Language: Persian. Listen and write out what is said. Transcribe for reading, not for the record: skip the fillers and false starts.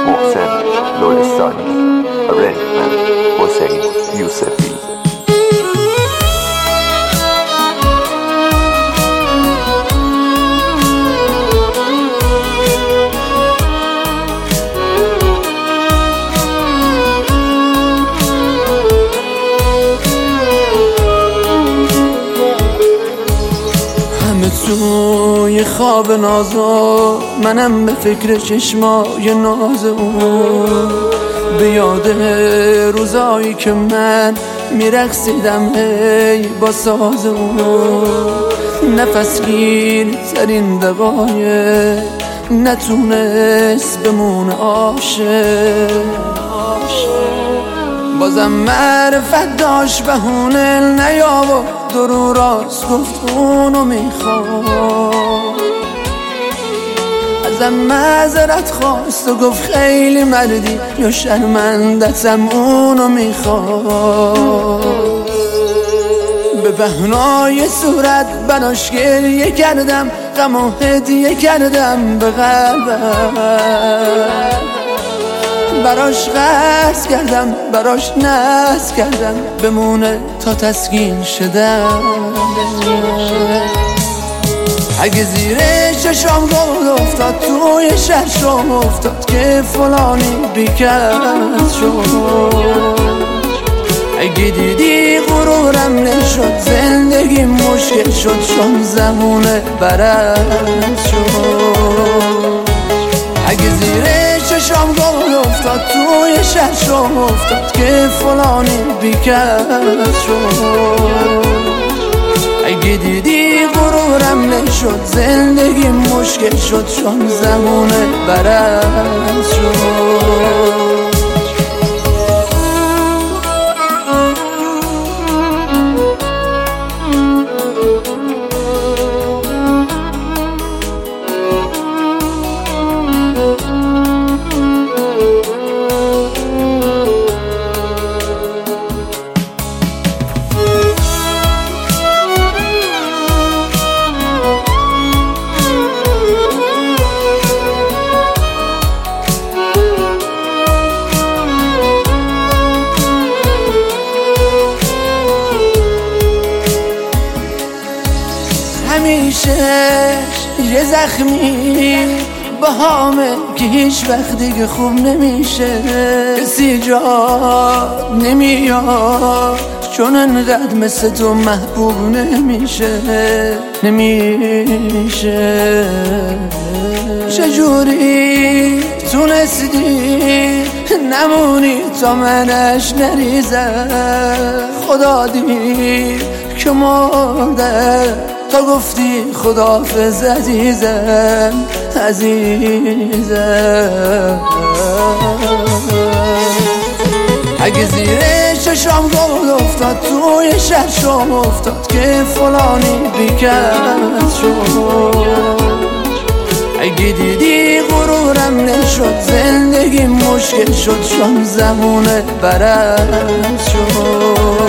محسن لرستانی. Arrangement حسین یوسفی. توی خواب نازو منم به فکر چشمای ناز اون، به یاد روزایی که من میرقصیدم هی با ساز اون. نفس گیر ترین دقایق نتونست بمونه عاشق، بازم معرفت داشت بهونه نیاورد درو راست گفت اونو میخواد. ازم معذرت خواست و گفت خیلی مردی یا شرمندتم اونو میخواد. به بهنای صورت براش گریه کردم، غم و هدیه کردم به قلبم، براش قرض کردم براش ناز کردم بمونه تا تسکین شدم. اگه زیر چشام گل افتاد توی شرشم افتاد که فلانی بیکس شد. اگه دیدی غرورم نشد زندگی مشکل شد چون زمونه برس شد. اگه زیر چشام گل افتاد توی شرشم افتاد که فلانی بیکس شد. اگه دیدی غرورم نشد زندگی مشکل شد چون زمونه برس شد. همیشه یه زخمی با همه که هیچ وقت دیگه خوب نمیشه. کسی جا نمیاد چون انقدر مثل تو محبوب نمیشه. چجوری تونستی نمونی تا منش نریزم؟ خدا دید که مرده تا گفتی خداحافظ عزیزم عزیزم. اگه زیر چشام گل افتاد توی شرشم افتاد که فلانی بیکس شد. اگه دیدی غرورم نشد زندگی مشکل شد چون زمونه برس شد.